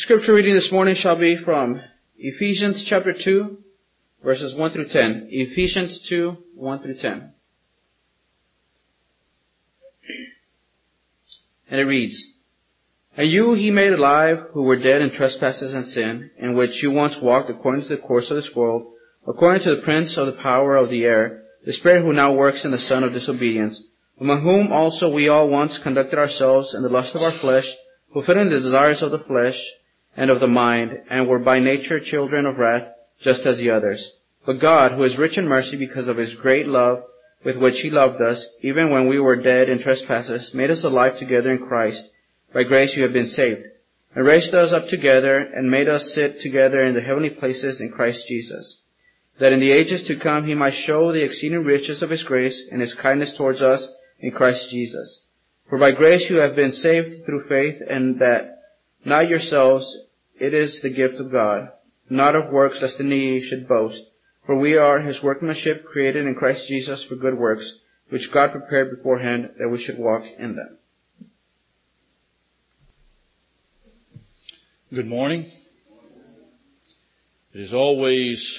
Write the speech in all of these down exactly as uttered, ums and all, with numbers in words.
Scripture reading this morning shall be from Ephesians chapter two, verses one through ten. Ephesians two, one through ten. And it reads, And you he made alive, who were dead in trespasses and sin, in which you once walked according to the course of this world, according to the prince of the power of the air, the spirit who now works in the son of disobedience, among whom also we all once conducted ourselves in the lust of our flesh, fulfilling the desires of the flesh and of the mind, and were by nature children of wrath, just as the others. But God, who is rich in mercy because of his great love with which he loved us, even when we were dead in trespasses, made us alive together in Christ. By grace you have been saved, and raised us up together, and made us sit together in the heavenly places in Christ Jesus, that in the ages to come he might show the exceeding riches of his grace and his kindness towards us in Christ Jesus. For by grace you have been saved through faith, and that not yourselves, it is the gift of God, not of works, lest any should boast. For we are his workmanship, created in Christ Jesus for good works, which God prepared beforehand that we should walk in them. Good morning. It is always,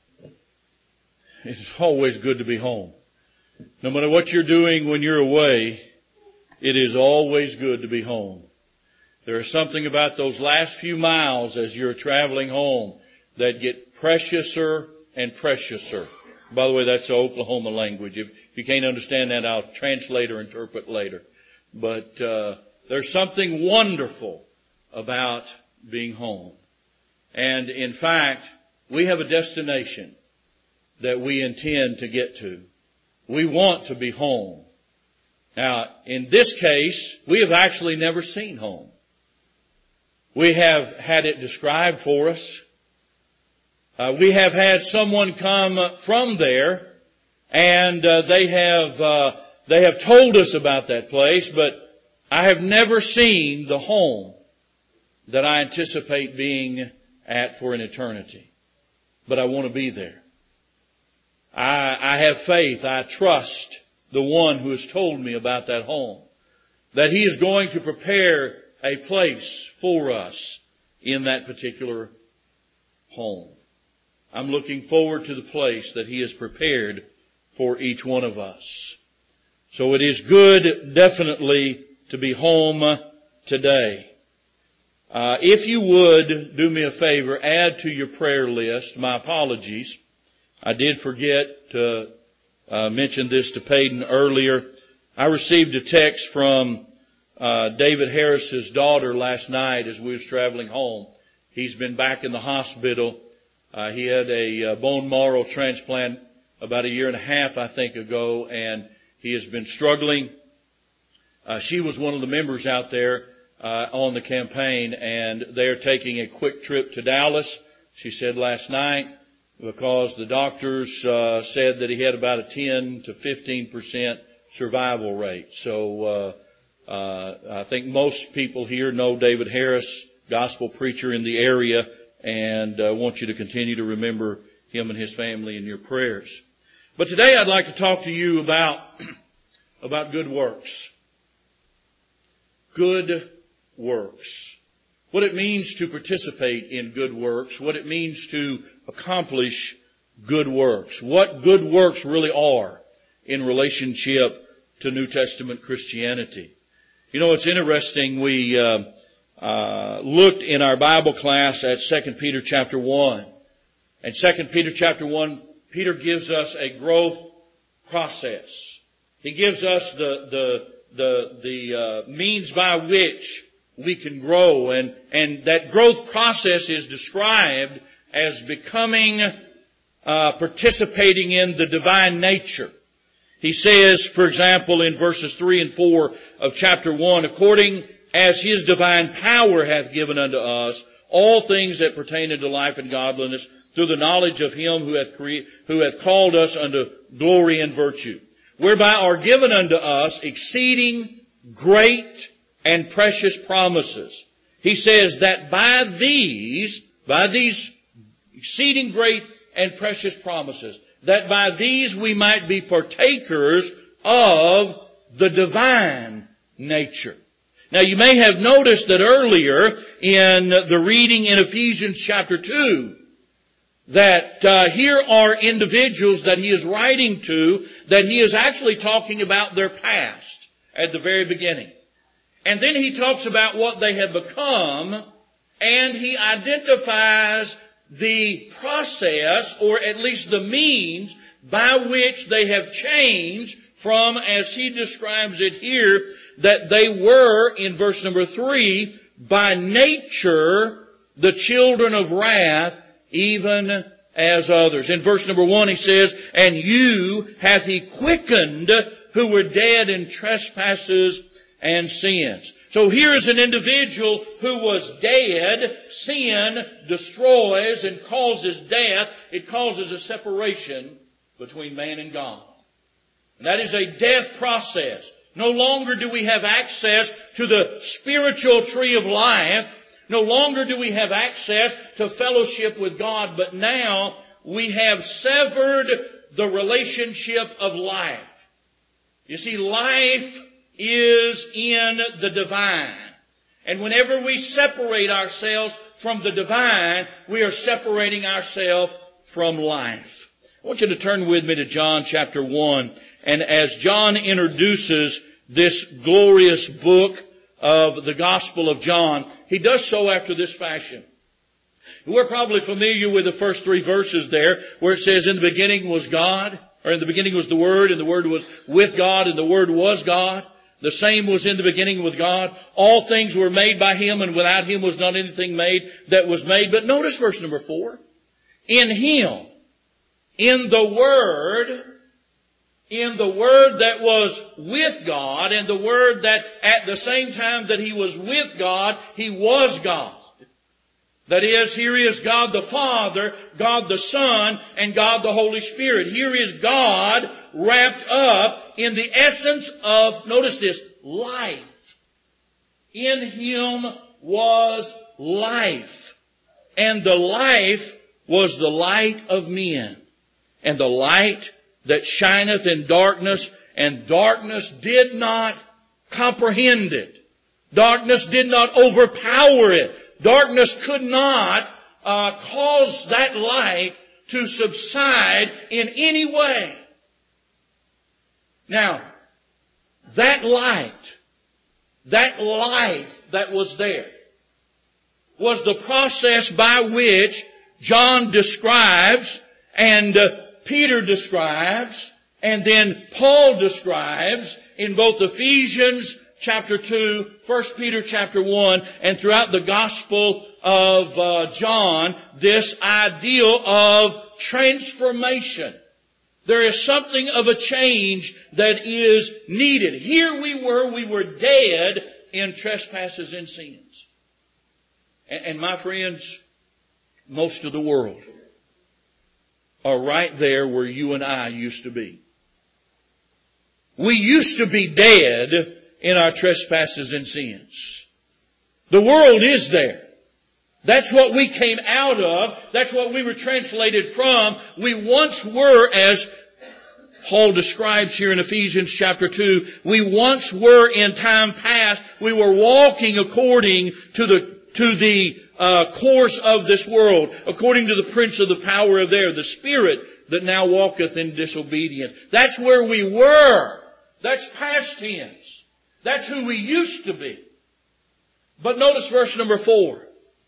it is always good to be home. No matter what you're doing when you're away, it is always good to be home. There is something about those last few miles as you're traveling home that get preciouser and preciouser. By the way, that's the Oklahoma language. If you can't understand that, I'll translate or interpret later. But uh, there's something wonderful about being home. And in fact, we have a destination that we intend to get to. We want to be home. Now, in this case, we have actually never seen home. We have had it described for us. Uh, we have had someone come from there, and uh, they have uh, they have told us about that place, but I have never seen the home that I anticipate being at for an eternity. But I want to be there. I, I have faith. I trust the one who has told me about that home, that he is going to prepare a place for us in that particular home. I'm looking forward to the place that he has prepared for each one of us. So it is good, definitely, to be home today. Uh, if you would do me a favor, add to your prayer list. My apologies. I did forget to uh, mention this to Payton earlier. I received a text from uh, David Harris's daughter last night as we was traveling home. He's been back in the hospital. Uh, he had a uh, bone marrow transplant about a year and a half, I think, ago, and he has been struggling. Uh, she was one of the members out there uh, on the campaign, and they are taking a quick trip to Dallas, she said last night, because the doctors uh, said that he had about a ten to fifteen percent survival rate. So uh, uh, I think most people here know David Harris, gospel preacher in the area, and I uh, want you to continue to remember him and his family in your prayers. But today I'd like to talk to you about, about good works. Good works. What it means to participate in good works. What it means to accomplish good works. What good works really are in relationship to New Testament Christianity. You know, it's interesting. We uh, uh looked in our Bible class at Second Peter chapter one. And Second Peter chapter one, Peter gives us a growth process. He gives us the the the the uh, means by which we can grow, and and that growth process is described as becoming uh participating in the divine nature. He says, for example, in verses three and four of chapter one, according as his divine power hath given unto us all things that pertain unto life and godliness, through the knowledge of him who hath cre- who hath called us unto glory and virtue, whereby are given unto us exceeding great and precious promises. He says that by these, by these exceeding great and precious promises, that by these we might be partakers of the divine nature. Now you may have noticed that earlier in the reading in Ephesians chapter two, that uh, here are individuals that he is writing to, that he is actually talking about their past at the very beginning. And then he talks about what they have become, and he identifies the process, or at least the means, by which they have changed from, as he describes it here, that they were, in verse number three, by nature the children of wrath, even as others. In verse number one he says, and you hath he quickened who were dead in trespasses and sins. So here is an individual who was dead. Sin destroys and causes death. It causes a separation between man and God. And that is a death process. No longer do we have access to the spiritual tree of life. No longer do we have access to fellowship with God, but now we have severed the relationship of life. You see, life is in the divine. And whenever we separate ourselves from the divine, we are separating ourselves from life. I want you to turn with me to John chapter one. And as John introduces this glorious book of the Gospel of John, he does so after this fashion. We're probably familiar with the first three verses there, where it says, in the beginning was God, or in the beginning was the Word, and the Word was with God, and the Word was God. The same was in the beginning with God. All things were made by Him, and without Him was not anything made that was made. But notice verse number four. In Him, in the Word, in the Word that was with God, and the Word that at the same time that He was with God, He was God. That is, here is God the Father, God the Son, and God the Holy Spirit. Here is God wrapped up in the essence of, notice this, life. In Him was life. And the life was the light of men. And the light that shineth in darkness, and darkness did not comprehend it. Darkness did not overpower it. Darkness could not uh, cause that light to subside in any way. Now, that light, that life that was there, was the process by which John describes, and uh, Peter describes, and then Paul describes in both Ephesians chapter two, First Peter chapter one, and throughout the Gospel of uh, John, this ideal of transformation. There is something of a change that is needed. Here we were, we were dead in trespasses and sins. And, and my friends, most of the world are right there where you and I used to be. We used to be dead in our trespasses and sins. The world is there. That's what we came out of. That's what we were translated from. We once were, as Paul describes here in Ephesians chapter two, we once were in time past, we were walking according to the, to the uh, course of this world, according to the prince of the power of the air, the spirit that now walketh in disobedience. That's where we were. That's past tense. That's who we used to be. But notice verse number four.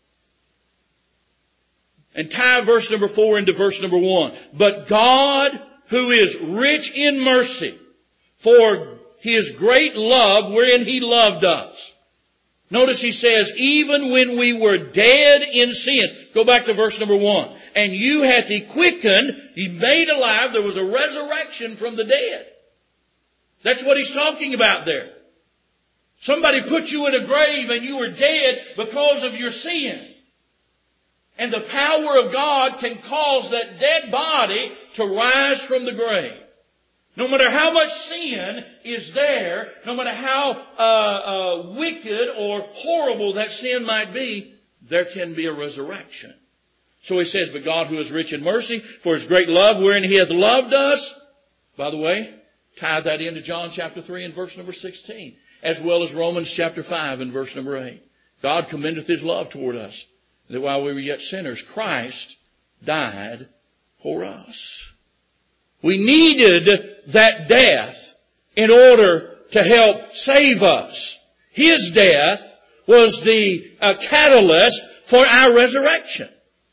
And tie verse number four into verse number one. But God, who is rich in mercy, for His great love wherein He loved us. Notice He says, even when we were dead in sins. Go back to verse number one. And you hath He quickened, He made alive. There was a resurrection from the dead. That's what He's talking about there. Somebody put you in a grave and you were dead because of your sin. And the power of God can cause that dead body to rise from the grave. No matter how much sin is there, no matter how uh, uh, wicked or horrible that sin might be, there can be a resurrection. So He says, but God who is rich in mercy, for His great love wherein He hath loved us. By the way, tie that into John chapter three and verse number sixteen. as well as Romans chapter five and verse number eight. God commendeth His love toward us, that while we were yet sinners, Christ died for us. We needed that death in order to help save us. His death was the uh, catalyst for our resurrection.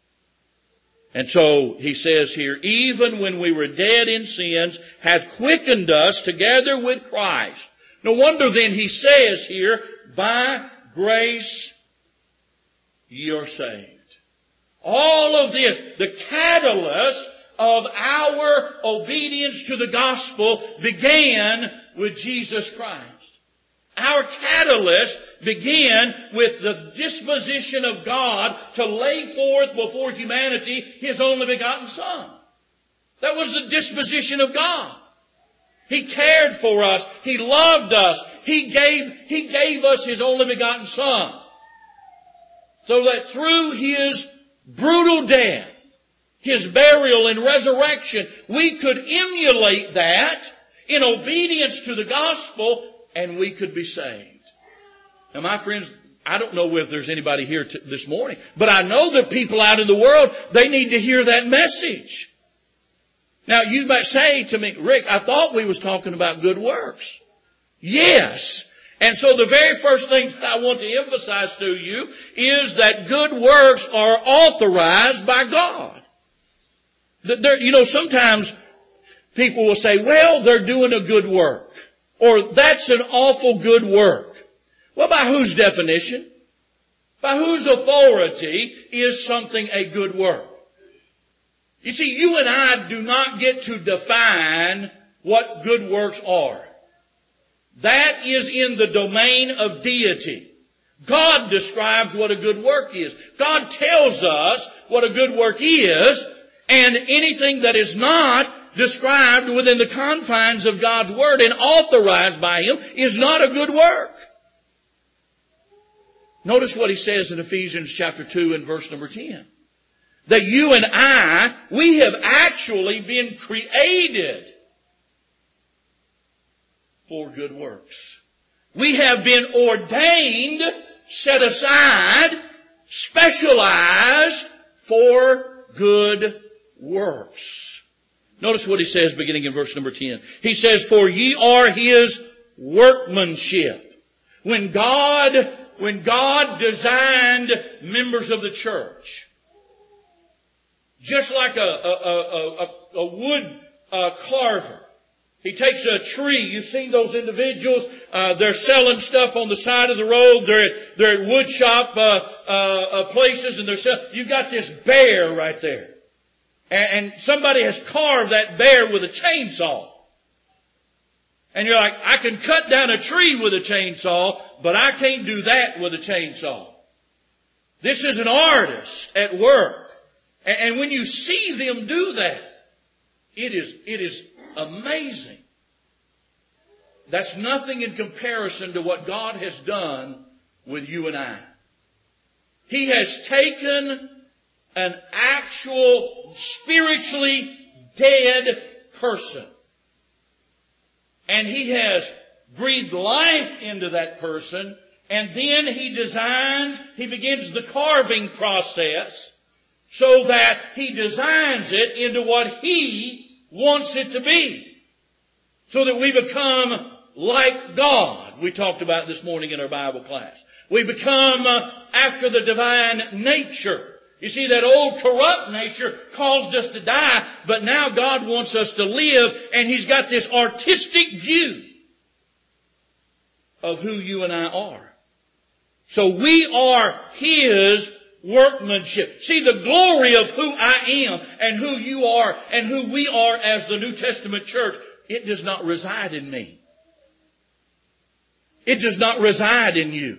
And so he says here, even when we were dead in sins, hath quickened us together with Christ. No wonder then he says here, by grace ye are saved. All of this, the catalyst of our obedience to the gospel began with Jesus Christ. Our catalyst began with the disposition of God to lay forth before humanity His only begotten Son. That was the disposition of God. He cared for us. He loved us. He gave, He gave us His only begotten Son. So that through His brutal death, His burial and resurrection, we could emulate that in obedience to the gospel, and we could be saved. Now, my friends, I don't know if there's anybody here t- this morning, but I know that people out in the world, they need to hear that message. Now, you might say to me, Rick, I thought we was talking about good works. Yes. And so the very first thing that I want to emphasize to you is that good works are authorized by God. There, you know, sometimes people will say, well, they're doing a good work. Or that's an awful good work. Well, by whose definition? By whose authority is something a good work? You see, you and I do not get to define what good works are. That is in the domain of deity. God describes what a good work is. God tells us what a good work is, and anything that is not described within the confines of God's Word and authorized by Him is not a good work. Notice what he says in Ephesians chapter two and verse number ten. That you and I, we have actually been created for good works. We have been ordained, set aside, specialized for good works. Notice what he says beginning in verse number ten. He says, for ye are His workmanship. When God, when God designed members of the church, just like a, a, a, a, a wood uh, carver, he takes a tree. You've seen those individuals. Uh, they're selling stuff on the side of the road. They're at, they're at wood shop uh, uh, uh, places, and they're selling. You've got this bear right there. And somebody has carved that bear with a chainsaw. And you're like, I can cut down a tree with a chainsaw, but I can't do that with a chainsaw. This is an artist at work. And when you see them do that, it is, it is amazing. That's nothing in comparison to what God has done with you and I. He has taken an actual spiritually dead person, and He has breathed life into that person, and then He designs, He begins the carving process so that He designs it into what He wants it to be, so that we become like God. We talked about this morning in our Bible class. We become uh, after the divine nature. You see, that old corrupt nature caused us to die, but now God wants us to live, and He's got this artistic view of who you and I are. So we are His workmanship. See, the glory of who I am and who you are and who we are as the New Testament church, it does not reside in me. It does not reside in you.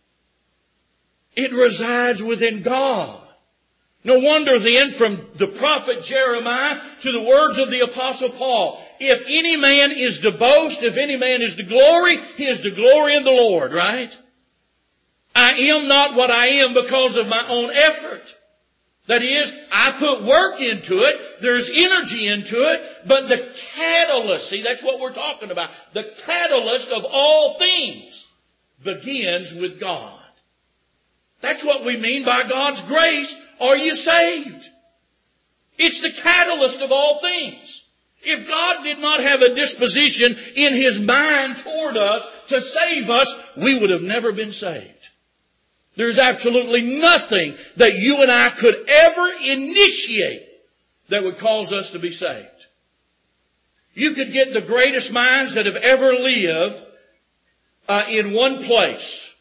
It resides within God. No wonder then from the prophet Jeremiah to the words of the apostle Paul, if any man is to boast, if any man is to glory, he is to glory in the Lord, right? I am not what I am because of my own effort. That is, I put work into it, there's energy into it, but the catalyst, see, that's what we're talking about. The catalyst of all things begins with God. That's what we mean by God's grace. Are you saved? It's the catalyst of all things. If God did not have a disposition in His mind toward us to save us, we would have never been saved. There's absolutely nothing that you and I could ever initiate that would cause us to be saved. You could get the greatest minds that have ever lived uh, in one place.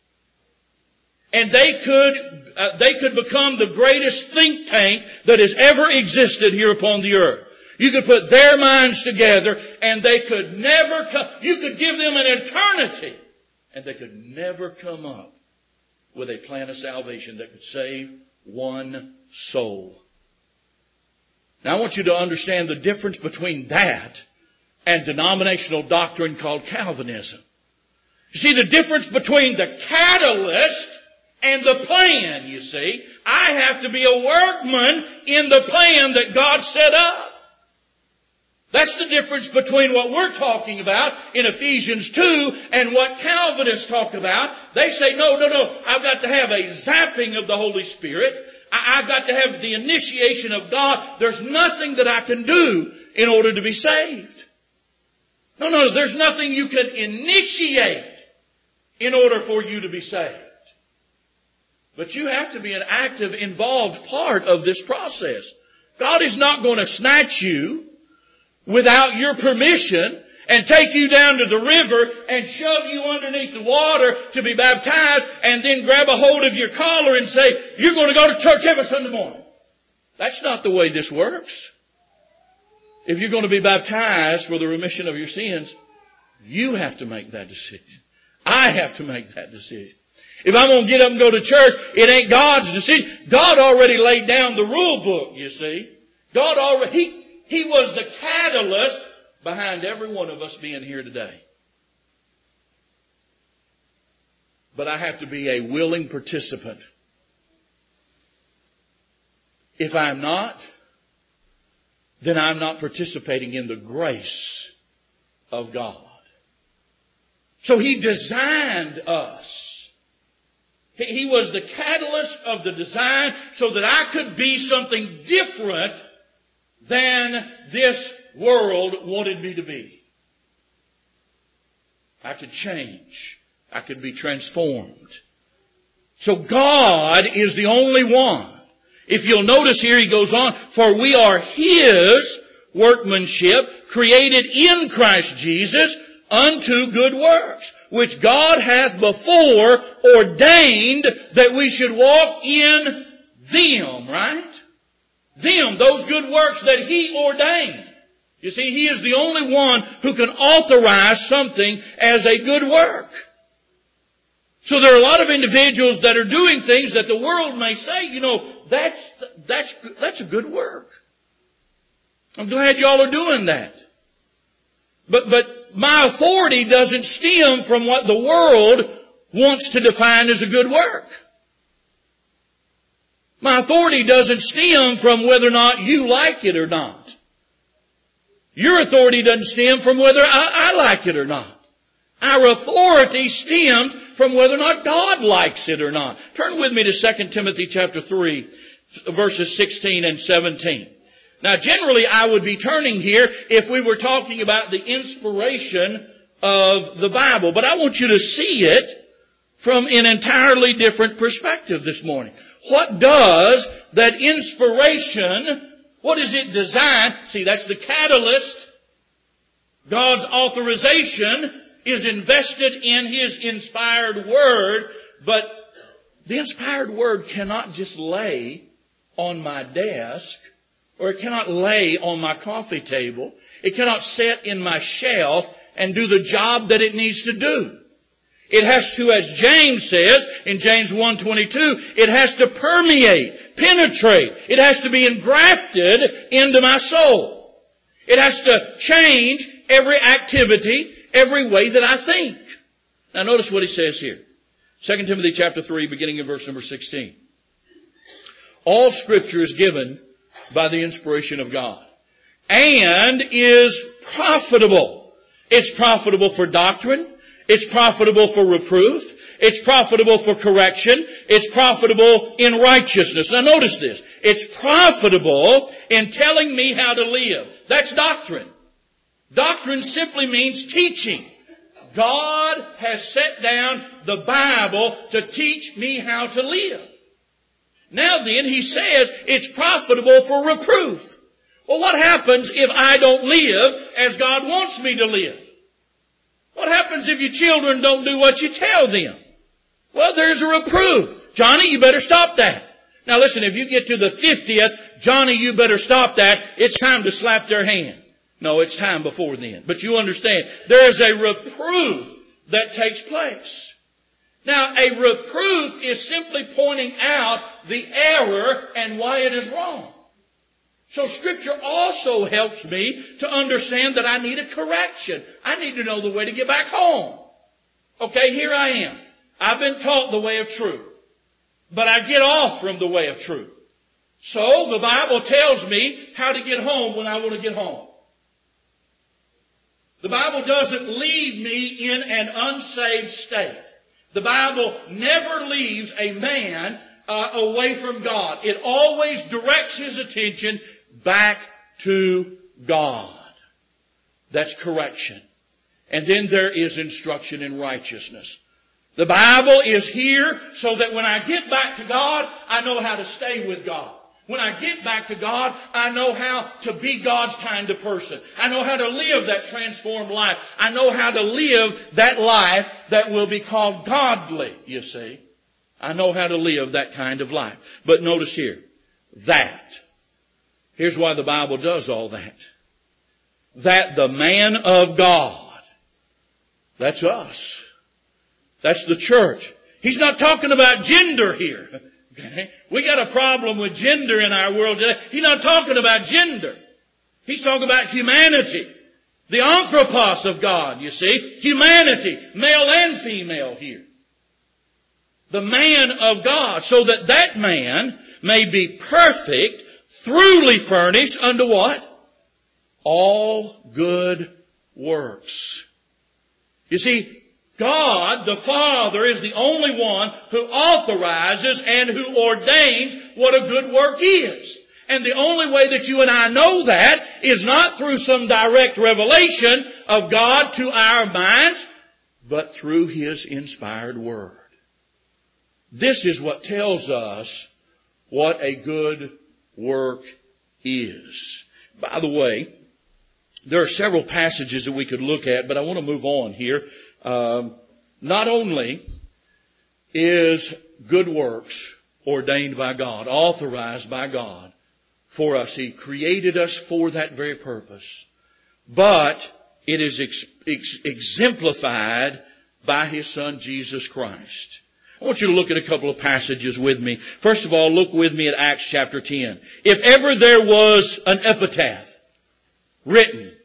And they could, uh, they could become the greatest think tank that has ever existed here upon the earth. You could put their minds together and they could never come, you could give them an eternity and they could never come up with a plan of salvation that could save one soul. Now I want you to understand the difference between that and denominational doctrine called Calvinism. You see, the difference between the catalyst and the plan, you see. I have to be a workman in the plan that God set up. That's the difference between what we're talking about in Ephesians two and what Calvinists talk about. They say, no, no, no, I've got to have a zapping of the Holy Spirit. I, I've got to have the initiation of God. There's nothing that I can do in order to be saved. No, no, there's nothing you can initiate in order for you to be saved. But you have to be an active, involved part of this process. God is not going to snatch you without your permission and take you down to the river and shove you underneath the water to be baptized and then grab a hold of your collar and say, you're going to go to church every Sunday morning. That's not the way this works. If you're going to be baptized for the remission of your sins, you have to make that decision. I have to make that decision. If I'm going to get up and go to church, it ain't God's decision. God already laid down the rule book, you see. God already, He, He was the catalyst behind every one of us being here today. But I have to be a willing participant. If I'm not, then I'm not participating in the grace of God. So He designed us. He was the catalyst of the design so that I could be something different than this world wanted me to be. I could change. I could be transformed. So God is the only one. If you'll notice here, he goes on, for we are His workmanship, created in Christ Jesus unto good works, which God hath before ordained that we should walk in them, right? Them, those good works that He ordained. You see, He is the only one who can authorize something as a good work. So there are a lot of individuals that are doing things that the world may say, you know, that's, that's, that's a good work. I'm glad y'all are doing that. But, but my authority doesn't stem from what the world wants to define as a good work. My authority doesn't stem from whether or not you like it or not. Your authority doesn't stem from whether I, I like it or not. Our authority stems from whether or not God likes it or not. Turn with me to Second Timothy chapter three, verses sixteen and seventeen. Now generally I would be turning here if we were talking about the inspiration of the Bible. But I want you to see it from an entirely different perspective this morning. What does that inspiration, what is it designed? See, that's the catalyst. God's authorization is invested in His inspired Word, but the inspired Word cannot just lay on my desk, or it cannot lay on my coffee table. It cannot sit in my shelf and do the job that it needs to do. It has to, as James says in James one twenty-two, it has to permeate, penetrate. It has to be engrafted into my soul. It has to change every activity, every way that I think. Now notice what he says here. Second Timothy chapter three, beginning in verse number sixteen. All Scripture is given by the inspiration of God and is profitable. It's profitable for doctrine. It's profitable for reproof. It's profitable for correction. It's profitable in righteousness. Now notice this. It's profitable in telling me how to live. That's doctrine. Doctrine simply means teaching. God has set down the Bible to teach me how to live. Now then, he says it's profitable for reproof. Well, what happens if I don't live as God wants me to live? What happens if your children don't do what you tell them? Well, there's a reproof. Johnny, you better stop that. Now listen, if you get to the fiftieth, Johnny, you better stop that. It's time to slap their hand. No, it's time before then. But you understand, there is a reproof that takes place. Now, a reproof is simply pointing out the error and why it is wrong. So Scripture also helps me to understand that I need a correction. I need to know the way to get back home. Okay, here I am. I've been taught the way of truth. But I get off from the way of truth. So the Bible tells me how to get home when I want to get home. The Bible doesn't leave me in an unsaved state. The Bible never leaves a man uh, away from God. It always directs his attention back to God. That's correction. And then there is instruction in righteousness. The Bible is here so that when I get back to God, I know how to stay with God. When I get back to God, I know how to be God's kind of person. I know how to live that transformed life. I know how to live that life that will be called godly, you see. I know how to live that kind of life. But notice here, that. Here's why the Bible does all that. That the man of God, that's us. That's the church. He's not talking about gender here. Okay? We got a problem with gender in our world today. He's not talking about gender. He's talking about humanity. The anthropos of God, you see. Humanity, male and female here. The man of God, so that that man may be perfect, thoroughly furnished unto what? All good works. You see, God, the Father, is the only one who authorizes and who ordains what a good work is. And the only way that you and I know that is not through some direct revelation of God to our minds, but through His inspired Word. This is what tells us what a good work is. By the way, there are several passages that we could look at, but I want to move on here. Um, not only is good works ordained by God, authorized by God for us, He created us for that very purpose, but it is ex- ex- exemplified by His Son Jesus Christ. I want you to look at a couple of passages with me. First of all, look with me at Acts chapter ten. If ever there was an epitaph written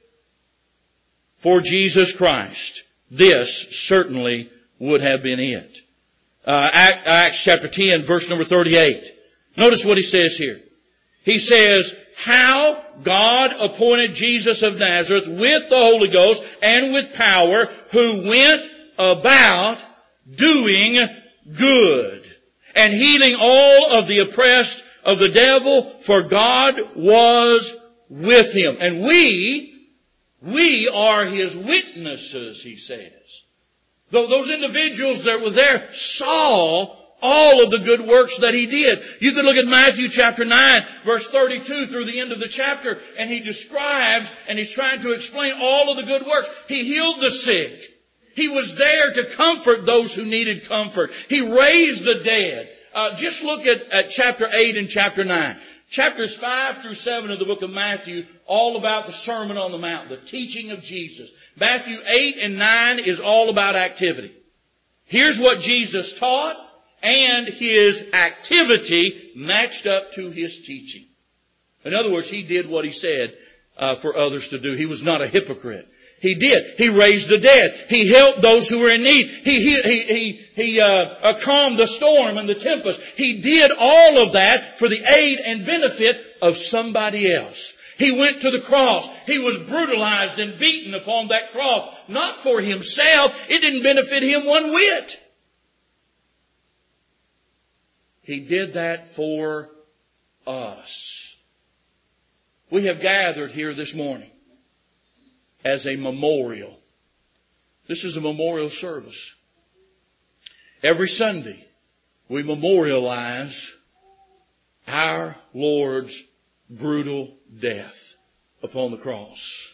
for Jesus Christ, this certainly would have been it. Uh, Acts chapter ten, verse number thirty-eight. Notice what he says here. He says, how God appointed Jesus of Nazareth with the Holy Ghost and with power, who went about doing good and healing all of the oppressed of the devil, for God was with him. And we We are His witnesses, he says. Those individuals that were there saw all of the good works that He did. You could look at Matthew chapter nine, verse thirty-two through the end of the chapter, and he describes and he's trying to explain all of the good works. He healed the sick. He was there to comfort those who needed comfort. He raised the dead. Uh, just look at, at chapter eight and chapter nine. Chapters five through seven of the book of Matthew, all about the Sermon on the Mount, the teaching of Jesus. Matthew eight and nine is all about activity. Here's what Jesus taught, and His activity matched up to His teaching. In other words, He did what He said uh, for others to do. He was not a hypocrite. He did. He raised the dead. He helped those who were in need. He, he, he, he, he uh, uh, calmed the storm and the tempest. He did all of that for the aid and benefit of somebody else. He went to the cross. He was brutalized and beaten upon that cross. Not for himself. It didn't benefit him one whit. He did that for us. We have gathered here this morning as a memorial. This is a memorial service. Every Sunday, we memorialize our Lord's brutal death upon the cross.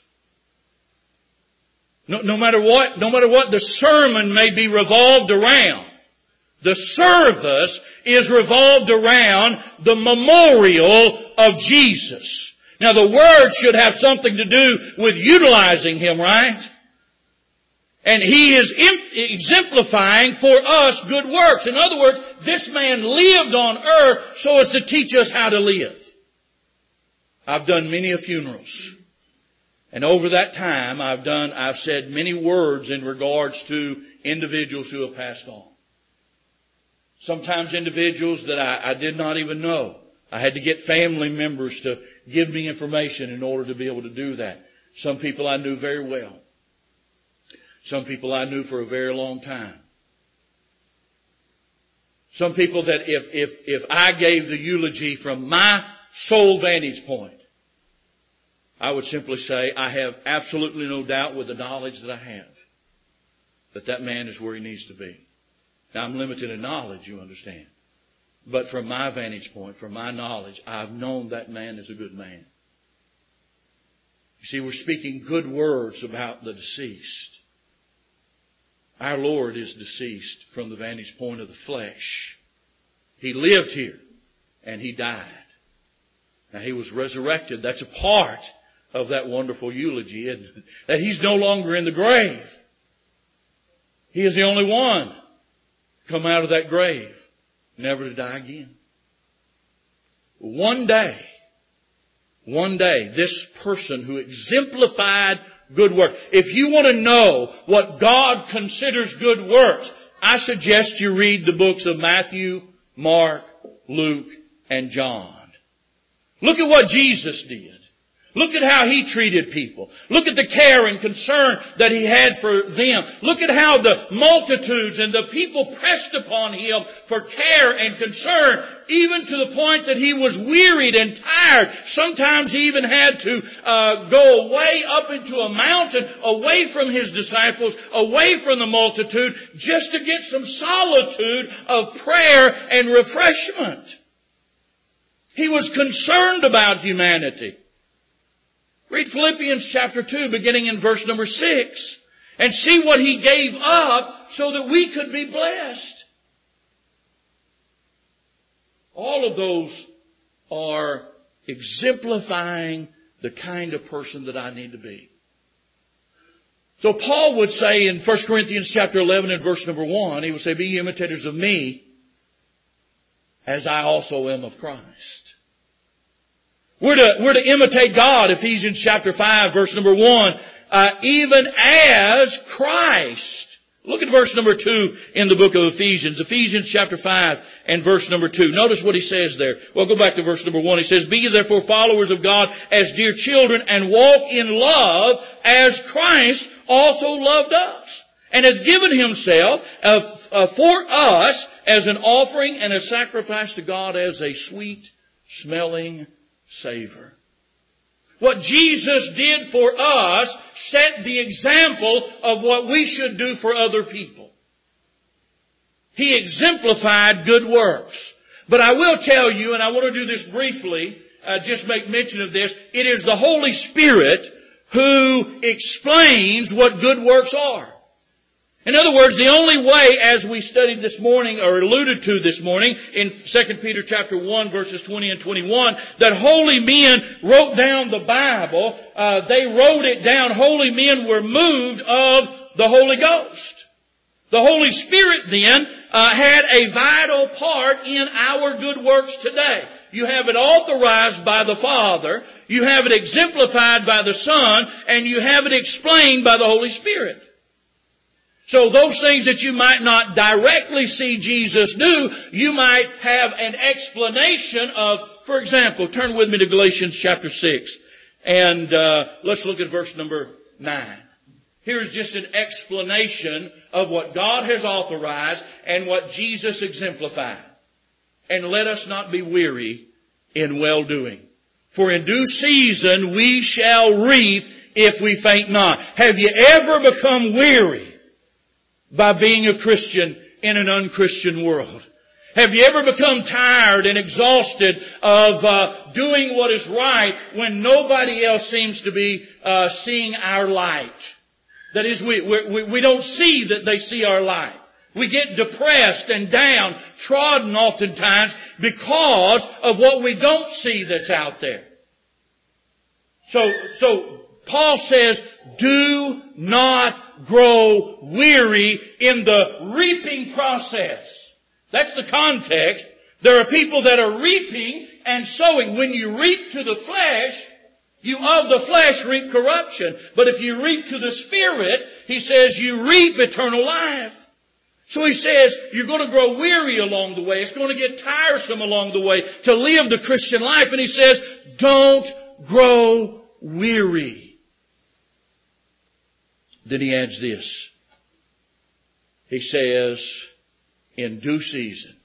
No, no matter what, no matter what the sermon may be revolved around, the service is revolved around the memorial of Jesus. Now the word should have something to do with utilizing Him, right? And He is exemplifying for us good works. In other words, this man lived on earth so as to teach us how to live. I've done many a funerals. And over that time, I've done, I've said many words in regards to individuals who have passed on. Sometimes individuals that I, I did not even know. I had to get family members to give me information in order to be able to do that. Some people I knew very well. Some people I knew for a very long time. Some people that if, if, if I gave the eulogy from my sole vantage point, I would simply say, I have absolutely no doubt with the knowledge that I have that that man is where he needs to be. Now, I'm limited in knowledge, you understand. But from my vantage point, from my knowledge, I've known that man is a good man. You see, we're speaking good words about the deceased. Our Lord is deceased from the vantage point of the flesh. He lived here and He died. Now, He was resurrected. That's a part of that wonderful eulogy, isn't it? That He's no longer in the grave. He is the only one come out of that grave, never to die again. One day, one day, this person who exemplified good work. If you want to know what God considers good works, I suggest you read the books of Matthew, Mark, Luke, and John. Look at what Jesus did. Look at how He treated people. Look at the care and concern that He had for them. Look at how the multitudes and the people pressed upon Him for care and concern, even to the point that He was wearied and tired. Sometimes He even had to uh, go away up into a mountain, away from His disciples, away from the multitude, just to get some solitude of prayer and refreshment. He was concerned about humanity. Read Philippians chapter two, beginning in verse number six, and see what He gave up so that we could be blessed. All of those are exemplifying the kind of person that I need to be. So Paul would say in First Corinthians chapter eleven and verse number one, he would say, be imitators of me as I also am of Christ. We're to, we're to imitate God, Ephesians chapter five, verse number one, uh, even as Christ. Look at verse number two in the book of Ephesians. Ephesians chapter five and verse number two. Notice what he says there. Well, go back to verse number one. He says, be ye therefore followers of God as dear children, and walk in love as Christ also loved us, and hath given Himself uh, uh, for us as an offering and a sacrifice to God as a sweet smelling savor. What Jesus did for us set the example of what we should do for other people. He exemplified good works. But I will tell you, and I want to do this briefly, uh, just make mention of this, it is the Holy Spirit who explains what good works are. In other words, the only way, as we studied this morning, or alluded to this morning, in Second Peter chapter one, verses twenty and twenty-one, that holy men wrote down the Bible, uh, they wrote it down. Holy men were moved of the Holy Ghost. The Holy Spirit then uh, had a vital part in our good works today. You have it authorized by the Father, you have it exemplified by the Son, and you have it explained by the Holy Spirit. So those things that you might not directly see Jesus do, you might have an explanation of. For example, turn with me to Galatians chapter six, and uh, let's look at verse number nine. Here's just an explanation of what God has authorized and what Jesus exemplified. And let us not be weary in well-doing. For in due season we shall reap if we faint not. Have you ever become weary by being a Christian in an unchristian world? Have you ever become tired and exhausted of uh, doing what is right when nobody else seems to be uh, seeing our light? That is, we, we we don't see that they see our light. We get depressed and down, trodden oftentimes because of what we don't see that's out there. So, so Paul says, do not grow weary in the reaping process. That's the context. There are people that are reaping and sowing. When you reap to the flesh, you of the flesh reap corruption. But if you reap to the Spirit, he says you reap eternal life. So he says you're going to grow weary along the way. It's going to get tiresome along the way to live the Christian life. And he says, don't grow weary. Then he adds this. He says, in due season,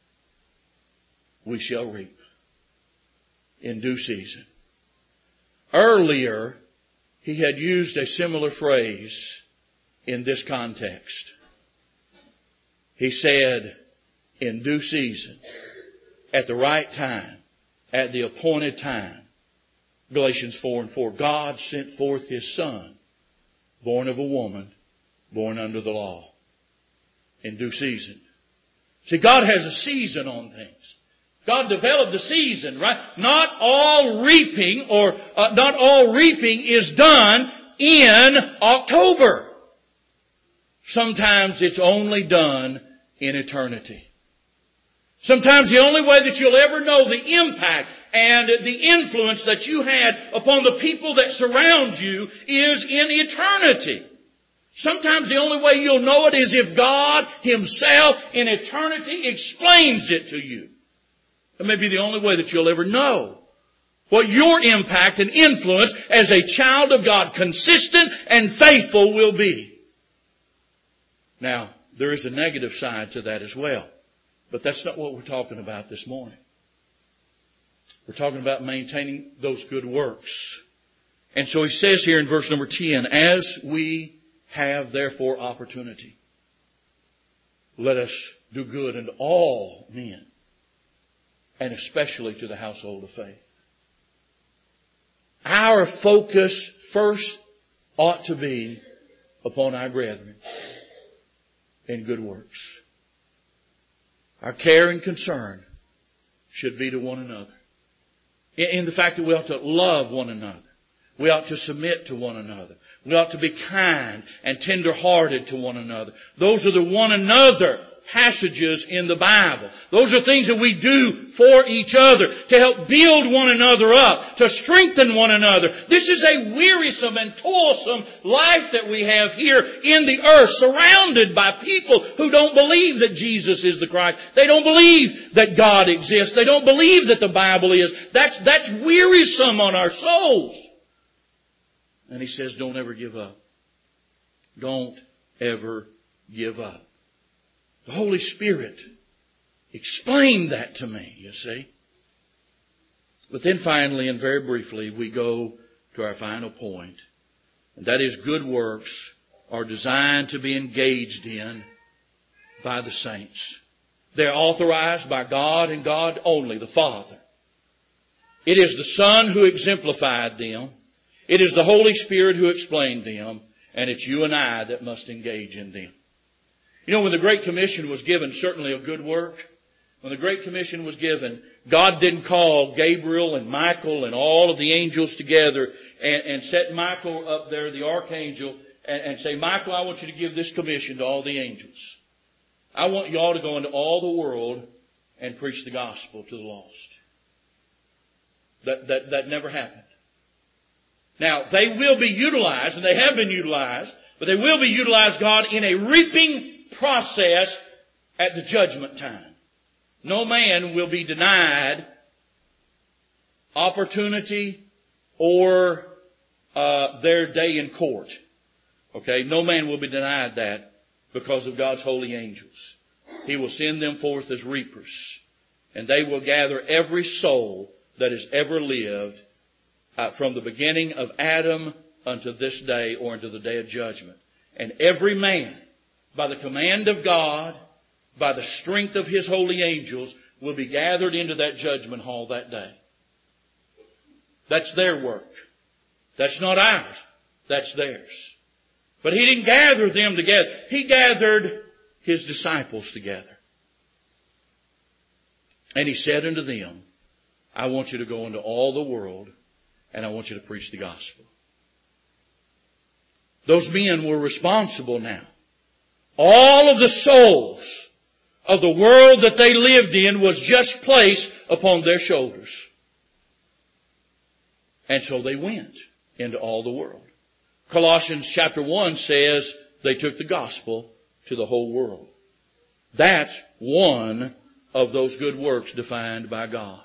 we shall reap. In due season. Earlier, he had used a similar phrase in this context. He said, in due season, at the right time, at the appointed time. Galatians four and four. God sent forth His Son, born of a woman, born under the law. In due season. See, God has a season on things. God developed a season, right? Not all reaping or uh, not all reaping is done in October. Sometimes it's only done in eternity. Sometimes the only way that you'll ever know the impact and the influence that you had upon the people that surround you is in eternity. Sometimes the only way you'll know it is if God Himself in eternity explains it to you. That may be the only way that you'll ever know what your impact and influence as a child of God, consistent and faithful, will be. Now, there is a negative side to that as well. But that's not what we're talking about this morning. We're talking about maintaining those good works. And so he says here in verse number ten, as we have therefore opportunity, let us do good unto all men, and especially to the household of faith. Our focus first ought to be upon our brethren in good works. Our care and concern should be to one another. In the fact that we ought to love one another. We ought to submit to one another. We ought to be kind and tender-hearted to one another. Those are the one another passages in the Bible. Those are things that we do for each other to help build one another up, to strengthen one another. This is a wearisome and toilsome life that we have here in the earth, surrounded by people who don't believe that Jesus is the Christ. They don't believe that God exists. They don't believe that the Bible is. That's, that's wearisome on our souls. And he says, don't ever give up. Don't ever give up. The Holy Spirit explained that to me, you see. But then finally and very briefly, we go to our final point. And that is, good works are designed to be engaged in by the saints. They're authorized by God and God only, the Father. It is the Son who exemplified them. It is the Holy Spirit who explained them. And it's you and I that must engage in them. You know, when the Great Commission was given, certainly a good work, when the Great Commission was given, God didn't call Gabriel and Michael and all of the angels together and, and set Michael up there, the archangel, and, and say, Michael, I want you to give this commission to all the angels. I want you all to go into all the world and preach the gospel to the lost. That, that, that never happened. Now, they will be utilized, and they have been utilized, but they will be utilized, God, in a reaping process at the judgment time. No man will be denied opportunity or uh, their day in court. Okay? No man will be denied that because of God's holy angels. He will send them forth as reapers, and they will gather every soul that has ever lived uh, from the beginning of Adam unto this day, or unto the day of judgment. And every man, by the command of God, by the strength of His holy angels, will be gathered into that judgment hall that day. That's their work. That's not ours. That's theirs. But He didn't gather them together. He gathered His disciples together. And He said unto them, I want you to go into all the world, and I want you to preach the gospel. Those men were responsible now. All of the souls of the world that they lived in was just placed upon their shoulders. And so they went into all the world. Colossians chapter one says they took the gospel to the whole world. That's one of those good works defined by God.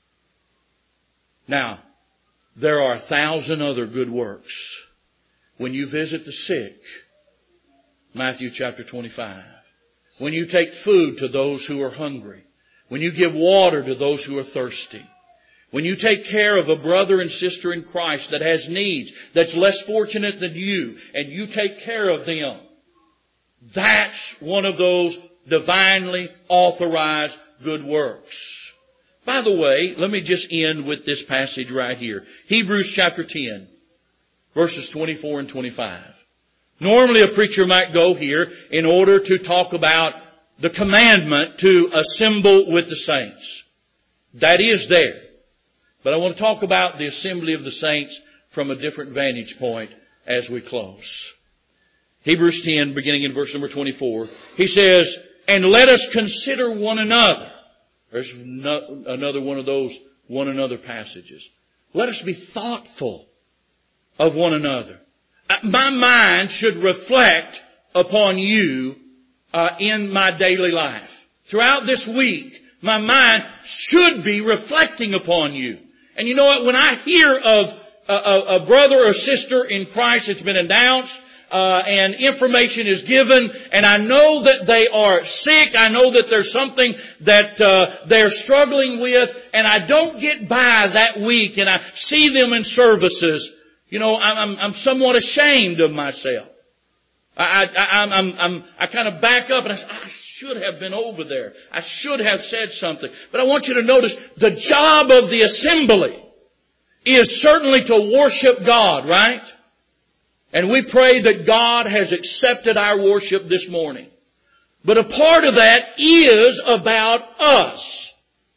Now, there are a thousand other good works. When you visit the sick, Matthew chapter twenty-five. When you take food to those who are hungry. When you give water to those who are thirsty. When you take care of a brother and sister in Christ that has needs, that's less fortunate than you, and you take care of them. That's one of those divinely authorized good works. By the way, let me just end with this passage right here. Hebrews chapter ten, verses twenty-four and twenty-five. Normally a preacher might go here in order to talk about the commandment to assemble with the saints. That is there. But I want to talk about the assembly of the saints from a different vantage point as we close. Hebrews ten, beginning in verse number twenty-four. He says, and let us consider one another. There's no, another one of those one another passages. Let us be thoughtful of one another. My mind should reflect upon you uh, in my daily life. Throughout this week, my mind should be reflecting upon you. And you know what? When I hear of a, a, a brother or sister in Christ that's been announced, Uh, and information is given, and I know that they are sick. I know that there's something that uh, they're struggling with, and I don't get by that week, and I see them in services. You know, I'm, I'm, I'm somewhat ashamed of myself. I, I, I'm, I'm, I'm, I kind of back up, and I say, I should have been over there. I should have said something. But I want you to notice the job of the assembly is certainly to worship God, right? And we pray that God has accepted our worship this morning. But a part of that is about us.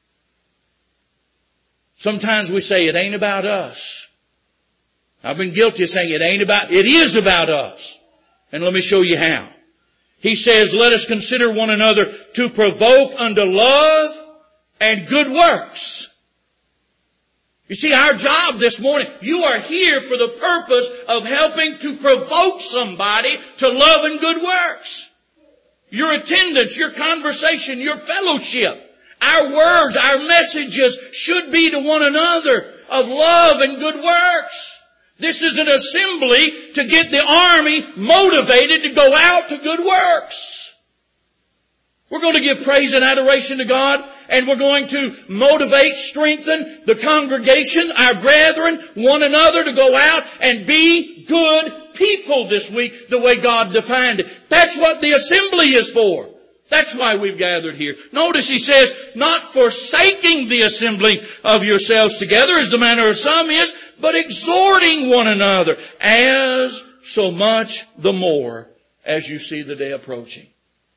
Sometimes we say it ain't about us. I've been guilty of saying it ain't about, it is about us. And let me show you how. He says, let us consider one another to provoke unto love and good works. You see, our job this morning, you are here for the purpose of helping to provoke somebody to love and good works. Your attendance, your conversation, your fellowship, our words, our messages should be to one another of love and good works. This is an assembly to get the army motivated to go out to good works. We're going to give praise and adoration to God, and we're going to motivate, strengthen the congregation, our brethren, one another to go out and be good people this week the way God defined it. That's what the assembly is for. That's why we've gathered here. Notice he says, not forsaking the assembling of yourselves together as the manner of some is, but exhorting one another, as so much the more as you see the day approaching.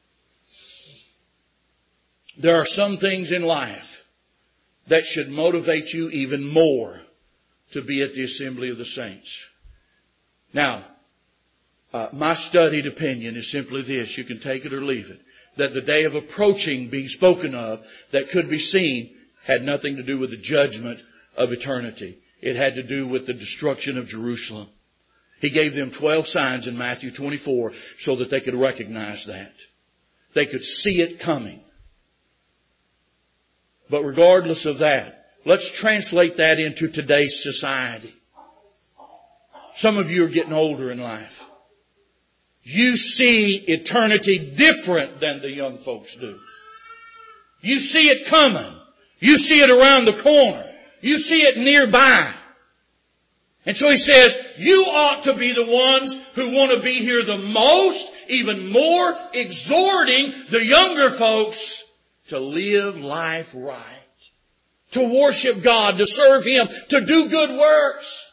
There are some things in life that should motivate you even more to be at the assembly of the saints. Now, Uh, my studied opinion is simply this. You can take it or leave it. That the day of approaching being spoken of that could be seen had nothing to do with the judgment of eternity. It had to do with the destruction of Jerusalem. He gave them twelve signs in Matthew twenty-four so that they could recognize that. They could see it coming. But regardless of that, let's translate that into today's society. Some of you are getting older in life. You see eternity different than the young folks do. You see it coming. You see it around the corner. You see it nearby. And so he says, you ought to be the ones who want to be here the most, even more, exhorting the younger folks to live life right, to worship God, to serve Him, to do good works.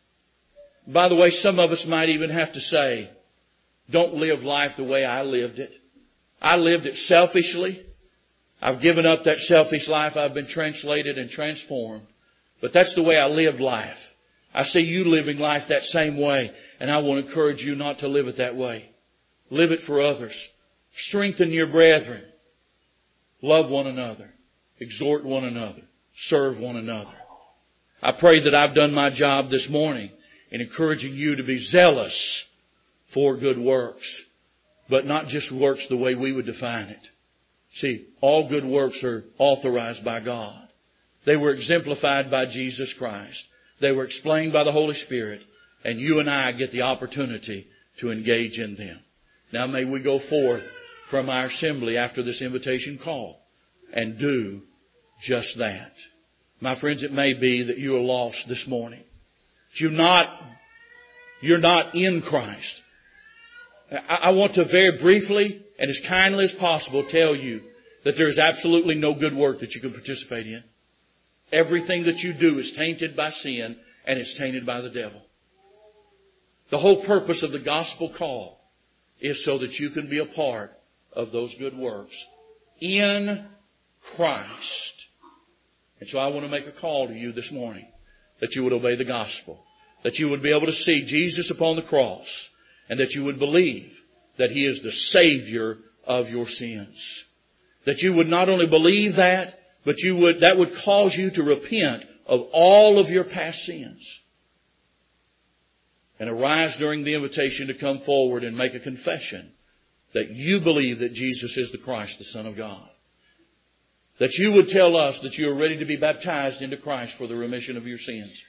By the way, some of us might even have to say, don't live life the way I lived it. I lived it selfishly. I've given up that selfish life. I've been translated and transformed. But that's the way I lived life. I see you living life that same way, and I want to encourage you not to live it that way. Live it for others. Strengthen your brethren. Love one another. Exhort one another. Serve one another. I pray that I've done my job this morning in encouraging you to be zealous for good works, but not just works the way we would define it. See, all good works are authorized by God. They were exemplified by Jesus Christ. They were explained by the Holy Spirit, and you and I get the opportunity to engage in them. Now may we go forth from our assembly after this invitation call and do just that. My friends, it may be that you are lost this morning. You're not, you're not in Christ. I, I want to very briefly and as kindly as possible tell you that there is absolutely no good work that you can participate in. Everything that you do is tainted by sin and it's tainted by the devil. The whole purpose of the gospel call is so that you can be a part of those good works in Christ. And so I want to make a call to you this morning that you would obey the gospel, that you would be able to see Jesus upon the cross, and that you would believe that He is the Savior of your sins. That you would not only believe that, but you would, that would cause you to repent of all of your past sins. And arise during the invitation to come forward and make a confession that you believe that Jesus is the Christ, the Son of God. That you would tell us that you are ready to be baptized into Christ for the remission of your sins.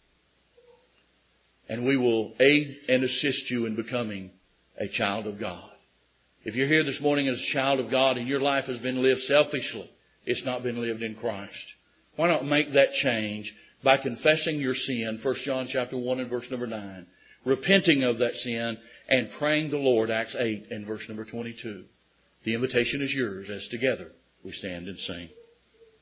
And we will aid and assist you in becoming a child of God. If you're here this morning as a child of God and your life has been lived selfishly, it's not been lived in Christ, why not make that change by confessing your sin, First John chapter one and verse number nine, repenting of that sin and praying the Lord, Acts eight and verse number twenty-two. The invitation is yours as together we stand and sing.